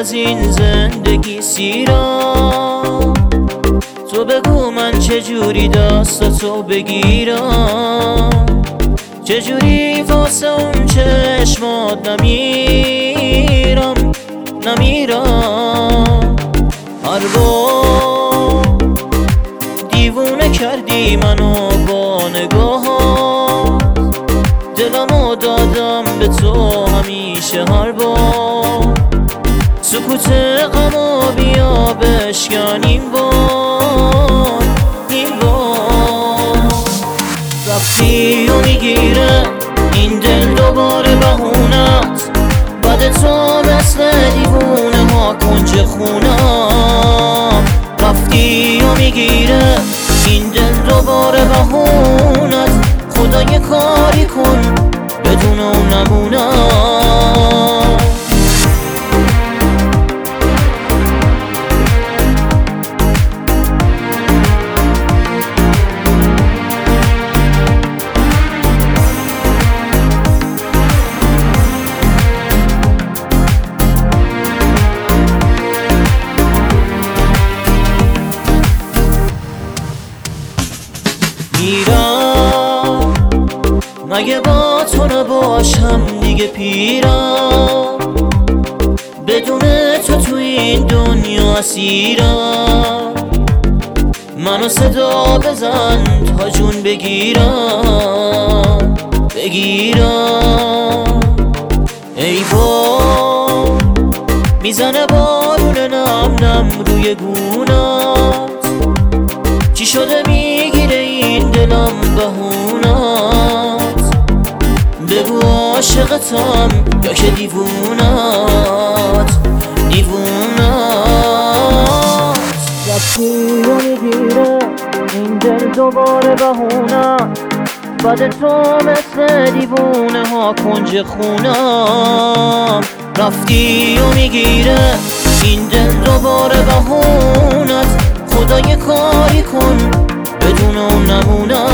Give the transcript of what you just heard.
از این زندگی سیرم. تو بگو من چجوری دستاتو بگیرم، چجوری واسه اون چشمات نمیرم. هر بار دیوونه کردی منو با نگاهات، دلمو دادم به تو همیشه. هر بار سکوت غمو بیا بشکن این بار. رفتی و میگیره این دل دوباره بهونت، بعد تو مثل دیوونه ها کنج خونم. رفتی و میگیره این دل دوباره بهونت، خدا یه کاری کن بدون اون نمونم. میرم مگه با تو نباشم دیگه پیرم، بدون تو این دنیا اسیرم. منو صدا بزن تا جون بگیرم. ای بار میزنه بارون نم نم روی گونات، چی شده میگیره این دلم بهونات. بگو عاشقتم یا که دیوونات. رفتی و میگیره این دل دوباره بهونت، بعد تو مثل دیوونه ها کنج خونم. رفتی و میگیره این دل دوباره بهونت، خدا یه کاری کن بدون اون نمونم.